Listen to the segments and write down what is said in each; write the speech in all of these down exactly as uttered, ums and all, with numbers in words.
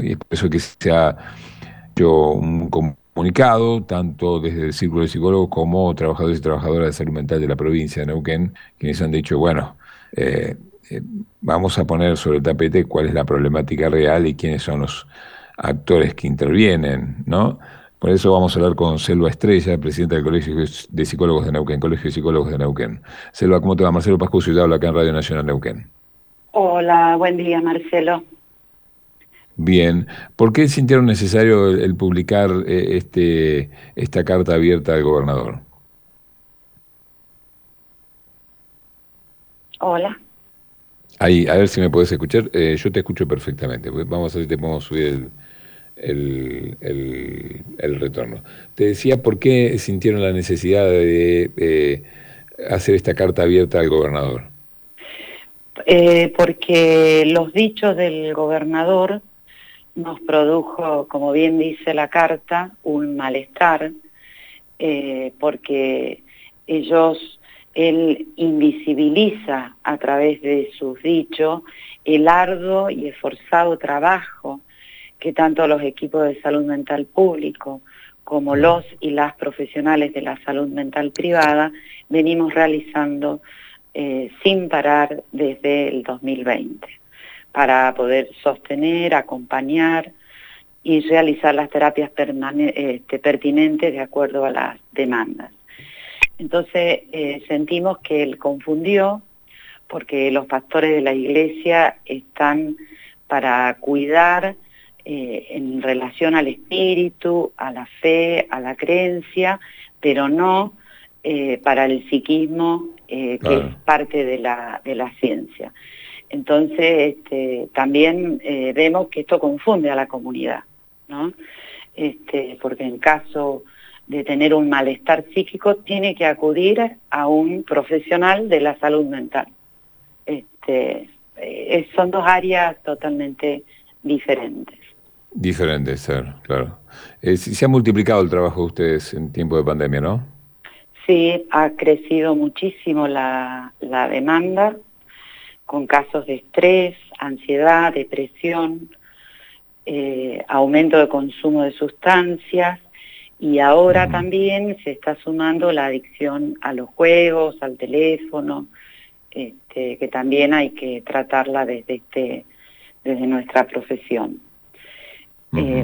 y es por eso que se ha hecho un comunicado, tanto desde el Círculo de Psicólogos como trabajadores y trabajadoras de salud mental de la provincia de Neuquén, quienes han dicho, bueno, eh, eh, vamos a poner sobre el tapete cuál es la problemática real y quiénes son los actores que intervienen, ¿no? Por eso vamos a hablar con Selva Estrella, presidenta del Colegio de Psicólogos de Neuquén, Colegio de Psicólogos de Neuquén. Selva, ¿cómo te va? Marcelo Pascucio, te habla acá en Radio Nacional Neuquén. Hola, buen día, Marcelo. Bien. ¿Por qué sintieron necesario el, el publicar eh, este, esta carta abierta al gobernador? Hola. Ahí, a ver si me podés escuchar. Eh, yo te escucho perfectamente. Vamos a ver si te podemos subir el, el, el, el retorno. Te decía por qué sintieron la necesidad de eh, hacer esta carta abierta al gobernador. Eh, porque los dichos del gobernador nos produjo, como bien dice la carta, un malestar, eh, porque ellos, él invisibiliza a través de sus dichos el arduo y esforzado trabajo que tanto los equipos de salud mental público como los y las profesionales de la salud mental privada venimos realizando eh, sin parar desde el dos mil veinte, para poder sostener, acompañar y realizar las terapias este, pertinentes de acuerdo a las demandas. Entonces eh, sentimos que él confundió, porque los pastores de la iglesia están para cuidar eh, en relación al espíritu, a la fe, a la creencia, pero no eh, para el psiquismo, eh, que Claro. es parte de la, de la ciencia. Entonces, este, también eh, vemos que esto confunde a la comunidad, ¿no? Este, porque en caso de tener un malestar psíquico, tiene que acudir a un profesional de la salud mental. Este, eh, son dos áreas totalmente diferentes. Diferente, ser, claro. Eh, si- se ha multiplicado el trabajo de ustedes en tiempo de pandemia, ¿no? Sí, ha crecido muchísimo la, la demanda, con casos de estrés, ansiedad, depresión, eh, aumento de consumo de sustancias, y ahora Uh-huh. también se está sumando la adicción a los juegos, al teléfono, este, que también hay que tratarla desde, este, desde nuestra profesión. Uh-huh. Eh,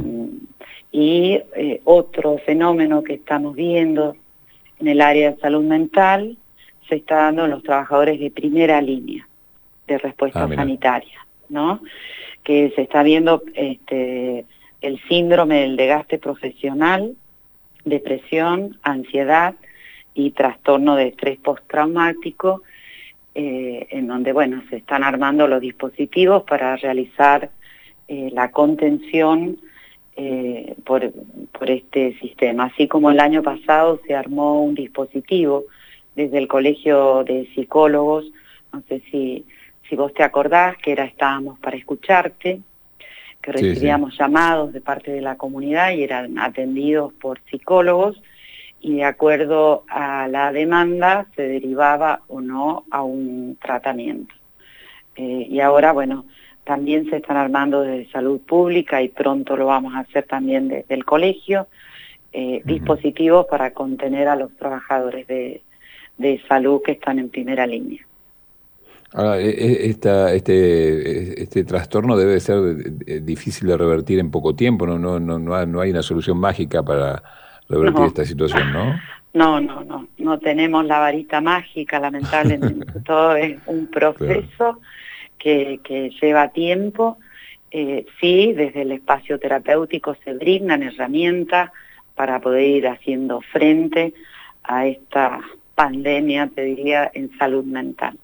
y eh, otro fenómeno que estamos viendo en el área de salud mental se está dando en los trabajadores de primera línea de respuesta Ah, mira. sanitaria, ¿no? Que se está viendo este, el síndrome del desgaste profesional, depresión, ansiedad y trastorno de estrés postraumático, eh, en donde, bueno, se están armando los dispositivos para realizar eh, la contención eh, por, por este sistema. Así como el año pasado se armó un dispositivo desde el Colegio de Psicólogos, no sé si, si vos te acordás, que era Estábamos para Escucharte, que recibíamos sí, sí. llamados de parte de la comunidad y eran atendidos por psicólogos, y de acuerdo a la demanda se derivaba o no a un tratamiento. Eh, y ahora, bueno, también se están armando desde salud pública, y pronto lo vamos a hacer también desde el colegio, eh, uh-huh. dispositivos para contener a los trabajadores de, de salud que están en primera línea. Ahora, esta, este, este trastorno debe ser difícil de revertir en poco tiempo, no, no, no, no, hay, no hay una solución mágica para revertir no. esta situación, ¿no? No, no, no, no tenemos la varita mágica, lamentablemente. Todo es un proceso claro. que, que lleva tiempo. Eh, sí, desde el espacio terapéutico se brindan herramientas para poder ir haciendo frente a esta pandemia, te diría, en salud mental.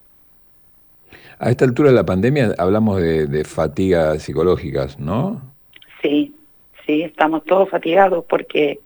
A esta altura de la pandemia hablamos de, de fatigas psicológicas, ¿no? Sí, sí, estamos todos fatigados porque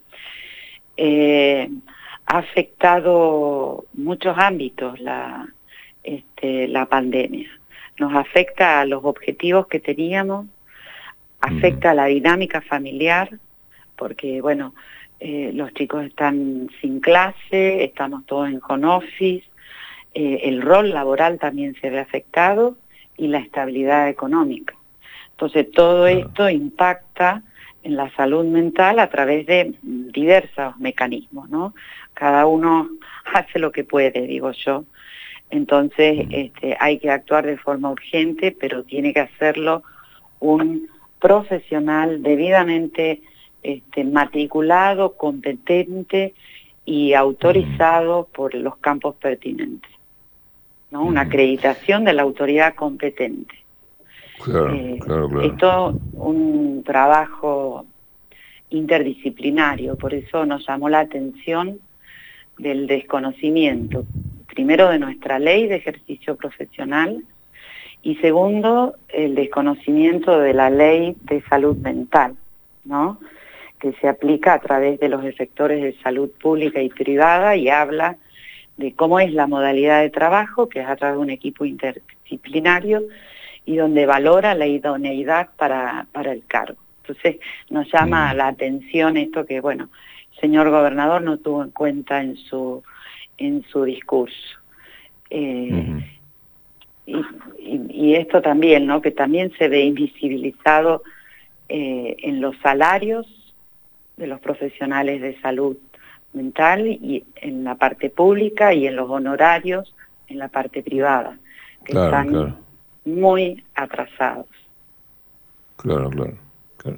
eh, ha afectado muchos ámbitos la, este, la pandemia. Nos afecta a los objetivos que teníamos, afecta uh-huh. a la dinámica familiar, porque, bueno, eh, los chicos están sin clase, estamos todos en home office, Eh, el rol laboral también se ve afectado, y la estabilidad económica. Entonces todo claro. esto impacta en la salud mental a través de diversos mecanismos, ¿no? Cada uno hace lo que puede, digo yo. Entonces este, hay que actuar de forma urgente, pero tiene que hacerlo un profesional debidamente este, matriculado, competente y autorizado por los campos pertinentes, ¿no? Una acreditación de la autoridad competente. Claro, Eh, claro, claro. Esto un trabajo interdisciplinario, por eso nos llamó la atención del desconocimiento, primero de nuestra ley de ejercicio profesional y segundo, el desconocimiento de la ley de salud mental, ¿no? Que se aplica a través de los efectores de salud pública y privada y habla de cómo es la modalidad de trabajo, que es a través de un equipo interdisciplinario y donde valora la idoneidad para, para el cargo. Entonces nos llama Mm. la atención esto que, bueno, el señor gobernador no tuvo en cuenta en su, en su discurso. Eh, Mm-hmm. y, y, y esto también, ¿no? Que también se ve invisibilizado eh, en los salarios de los profesionales de salud mental y en la parte pública y en los honorarios en la parte privada, que Claro, están claro. muy atrasados. Claro, claro, claro.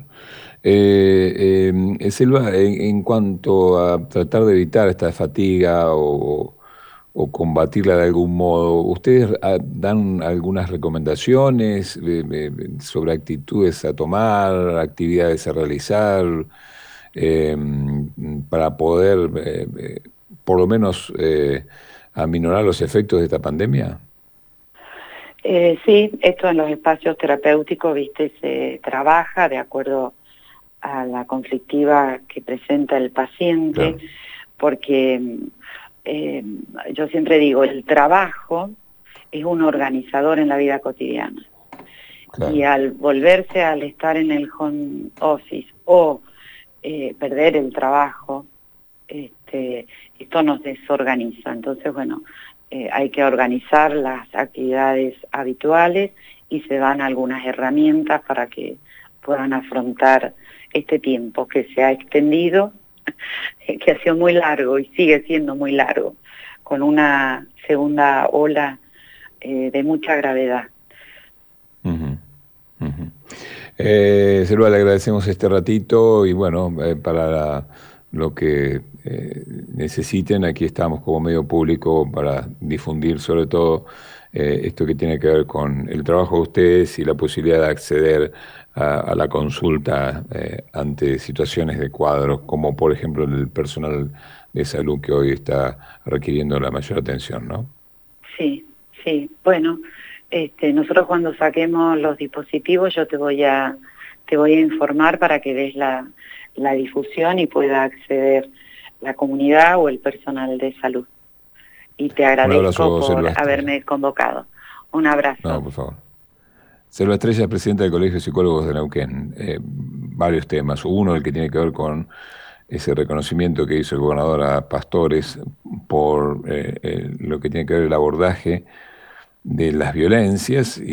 Eh, eh, Selva, en, en cuanto a tratar de evitar esta fatiga o, o combatirla de algún modo, ¿ustedes ah, dan algunas recomendaciones eh, eh, sobre actitudes a tomar, actividades a realizar, eh, para poder, eh, eh, por lo menos, eh, aminorar los efectos de esta pandemia? Eh, sí, esto en los espacios terapéuticos, viste, se trabaja de acuerdo a la conflictiva que presenta el paciente, Claro. porque eh, yo siempre digo, el trabajo es un organizador en la vida cotidiana. Claro. Y al volverse al estar en el home office o eh, perder el trabajo, este, esto nos desorganiza. Entonces, bueno, eh, hay que organizar las actividades habituales y se dan algunas herramientas para que puedan afrontar este tiempo que se ha extendido, que ha sido muy largo y sigue siendo muy largo, con una segunda ola eh, de mucha gravedad. Uh-huh. Uh-huh. Eh, Selva, le agradecemos este ratito y bueno, eh, para la, lo que eh, necesiten, aquí estamos como medio público para difundir sobre todo eh, esto que tiene que ver con el trabajo de ustedes y la posibilidad de acceder a, a la consulta eh, ante situaciones de cuadros, como por ejemplo el personal de salud que hoy está requiriendo la mayor atención, ¿no? Sí, sí, bueno, este, nosotros cuando saquemos los dispositivos yo te voy a, te voy a informar para que des la, la difusión y pueda acceder la comunidad o el personal de salud. Y te agradezco Un abrazo, por Selva Estrella. haberme convocado. Un abrazo. No, por favor. Selva Estrella es presidenta del Colegio de Psicólogos de Neuquén. Eh, varios temas. Uno, el que tiene que ver con ese reconocimiento que hizo el gobernador a pastores por eh, eh, lo que tiene que ver el abordaje de las violencias.